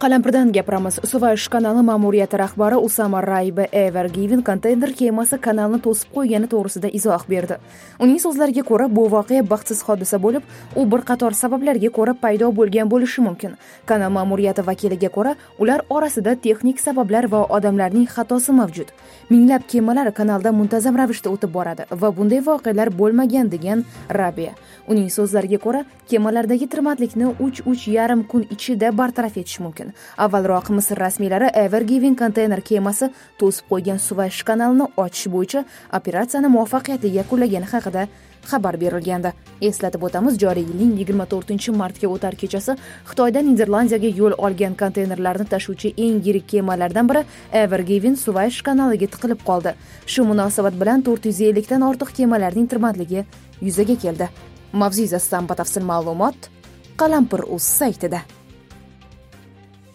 Qalampirdan gapiramiz. Suvash kanali ma'muriyati rahbari Usama Rayba Ever Given konteyner kemasi kanalni to'sib qo'ygani to'g'risida izoh berdi. Uning so'zlariga ko'ra, bu voqea baxtsiz hodisa bo'lib, u bir qator sabablarga ko'ra paydo bo'lgan bo'lishi mumkin. Kanal ma'muriyati vakiliga ko'ra, ular orasida texnik sabablar va odamlarning xatosi mavjud. Minglab kemalar kanalda muntazam ravishda o'tib boradi va bunday voqealar bo'lmagan degan Rabia. Uning so'zlariga ko'ra, kemalardagi tirbandlikni 3-3,5 kun ichida bartaraf etish mumkin. Avvalroq Misr rasmiylari Ever Given konteyner kemasi to'sib qo'ygan Suvash kanalini ochish bo'yicha operatsiyani muvaffaqiyatli yakunlagani haqida xabar berilgandi. Eslatib o'tamiz, joriy yilning 24-martga o'tar kechasi Xitoydan Niderlandiyaga yo'l olgan konteynerlarni tashuvchi eng yirik kemalardan biri Ever Given Suvash kanaliga tiqilib qoldi. Shu munosabat bilan 450 dan ortiq kemalarning tirbandligi yuzaga keldi. Mavzu yuzasidan batafsil ma'lumot Qalampir.uz saytida.